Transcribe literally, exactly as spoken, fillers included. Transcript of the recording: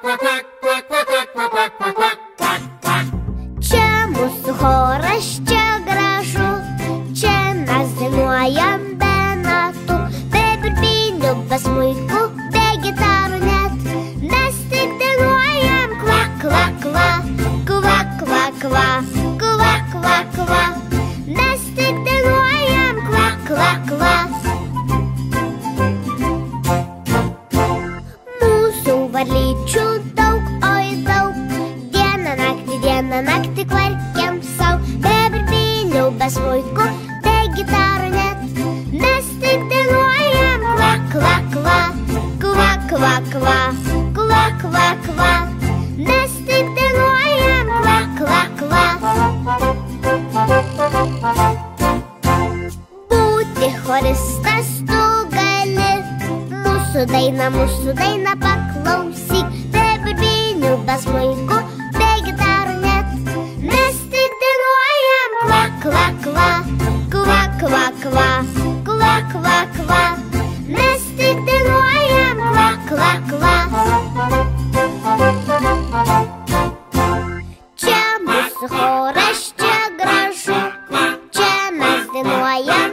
Čia mūsų choras, čia gražu, čia mes dainuojam be natų, be birbinių, be smuikų, be gitarų net. Mes tik dainuojam kva, kva, kva, kva, kva, kva, kva, kva, kva. Mes tik dainuojam kva, kva, kva. Mūsų varlyčių daug, oi daug, dieną naktį, dieną naktį kvarkiam sau, be birbinių, be smuikų, be gitarų net. Mes tik dainuojam kva, kva, kva, kva, kva, kva, kva, kva, kva. Mes tik dainuojam kva, kva, kva. Būti choristas tu gali, mūsų dainą, mūsų dainą paklausyk, be birbinių, be smuikų, be gitarų net. Mes tik dainuojam kva, kva, kva, kva, kva, kva, kva, kva, kva. Mes tik dainuojam kva, kva, kva. Čia mūsų choras, čia gražu, čia mes dainuojam